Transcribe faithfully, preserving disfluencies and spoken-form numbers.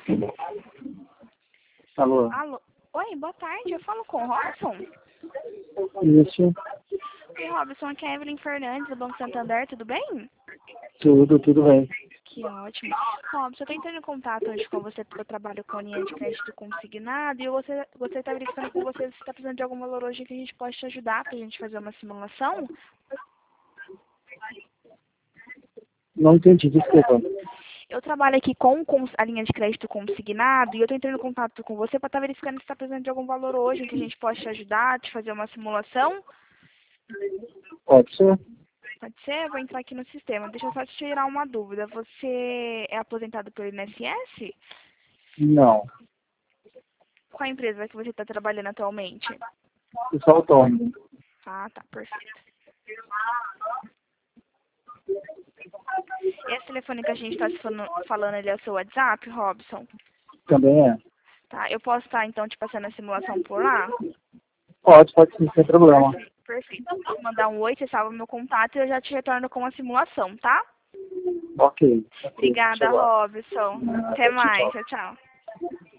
Alô? Alô? Oi, boa tarde. Eu falo com o Robson? Isso. Oi, Robson. Aqui é a Evelyn Fernandes, do Banco Santander. Tudo bem? Tudo, tudo bem. Que ótimo. Robson, eu tô entrando em contato hoje com você porque eu trabalho com linha de crédito consignado e eu gostaria de estar verificando com você se está precisando de algum valor hoje que a gente pode te ajudar pra gente fazer uma simulação. Não entendi, desculpa. Eu trabalho aqui com cons- a linha de crédito consignado e eu tô entrando em contato com você para estar verificando se está precisando de algum valor hoje que a gente pode te ajudar, te fazer uma simulação. Pode ser? Pode ser? Eu vou entrar aqui no sistema. Deixa eu só te tirar uma dúvida. Você é aposentado pelo I N S S? Não. Qual a empresa que você está trabalhando atualmente? Eu sou autônomo. Ah, tá, perfeito. Esse telefone que a gente está falando, ele é o seu WhatsApp, Robson? Também é? Tá, eu posso estar, então, te passando a simulação por lá? Pode, pode sim, sem problema. Perfeito, perfeito. Vou mandar um oi, você salva meu contato e eu já te retorno com a simulação, tá? Ok. Ok, Obrigada, chegou. Robson. Até mais. Tchau. Tchau, tchau.